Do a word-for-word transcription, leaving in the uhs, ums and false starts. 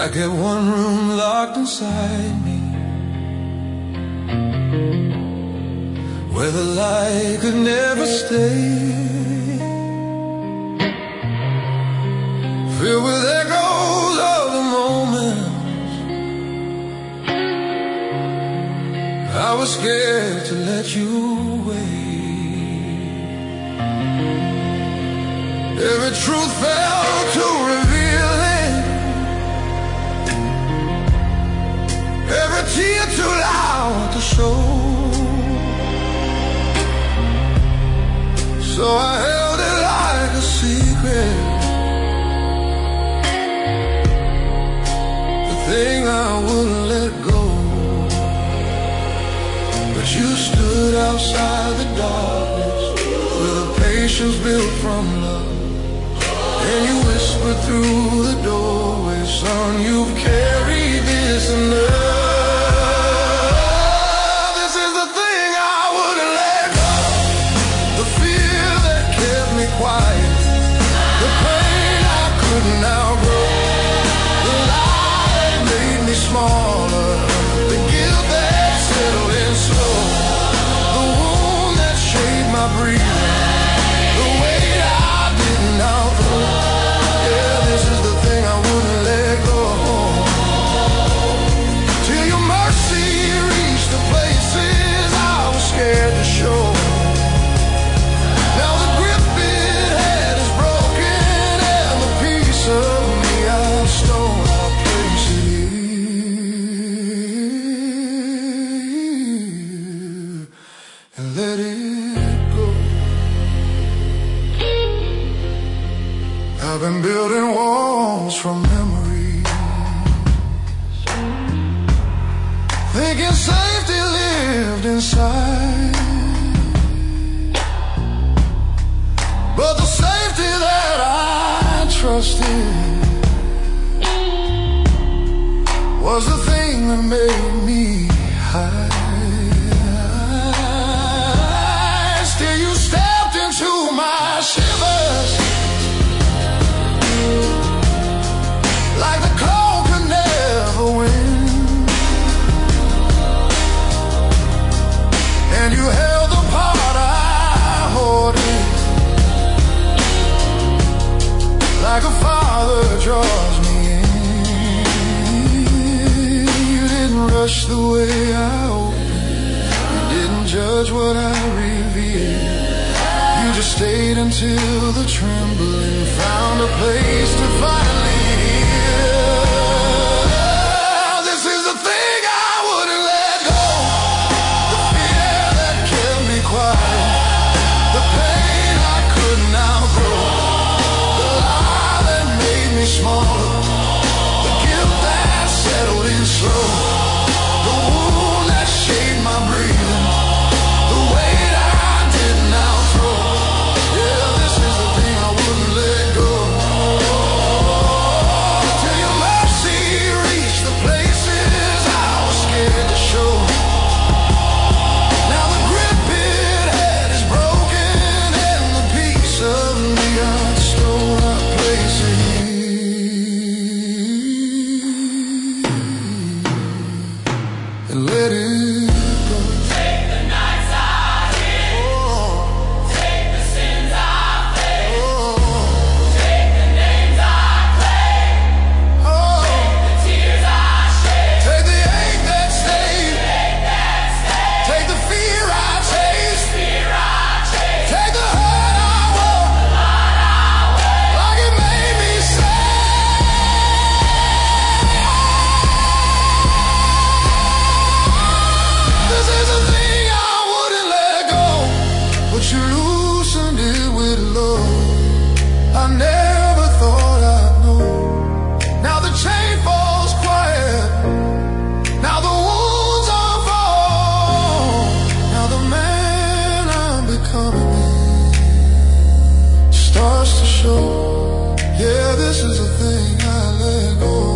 I get one room locked inside me, where the light could never stay, filled with echoes of the moments I was scared to let you away. Every truth felt too revealing, every tear too loud to show. So I held it like a secret, the thing I wouldn't let go. But you stood outside the darkness with a patience built from love, and you whispered through the doorway, son, you've carried this enough. This is the thing I wouldn't let go. The fear that kept me quiet, the pain I couldn't outgrow, the lie that made me smaller, the guilt that settled in slow, the wound that shaped my breathing, the weight I didn't outthrow. Yeah, this is the thing I wouldn't let go. Till your mercy reached the places I was scared to show. Now the grip it had is broken, and the piece of me I stole, I place it here and let it go. I've been building walls from memories, thinking safety lived inside, but the safety that I trusted was the thing that made me hide. Still you stepped into my shivers, like the cold could never win, and you held the part I hoarded, like a father draws me in. You didn't rush the way I opened, you didn't judge what I revealed, you just stayed until the trembling found a place to finally heal. This is the thing I wouldn't let go. The fear that kept me quiet, the pain I couldn't outgrow, the lie that made me smaller, the guilt that settled in slow, the wound that shaped my breathing, the weight I didn't outthrow. Yeah, this is the thing I wouldn't let go. Till your mercy reached the places I was scared to show. Now the grip it had is broken, and the piece of me I stole, I place it here and let it go. Take the nights I hid, Oh, take the sins I faced, oh, take the names I claimed, oh. the tears I shed, Take the ache that stayed, take that stay, take the fear I chased, fear I chased, take the hurt I wore, blood I weighed. like it made me sad. This is the thing I wouldn't let go, but you loosened it with love. I never thought I'd know. Now the chain falls quiet, now the wounds unfold, now the man I'm becoming starts to show. Yeah, this is the thing I let go.